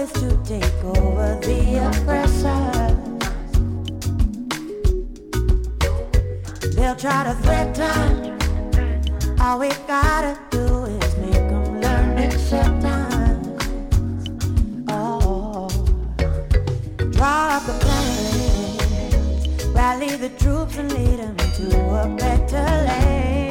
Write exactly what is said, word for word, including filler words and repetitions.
is to take over the oppressor. They'll try to threaten. All we gotta do is make them learn acceptance. Oh, draw up the plan, rally the troops and lead them to a better land.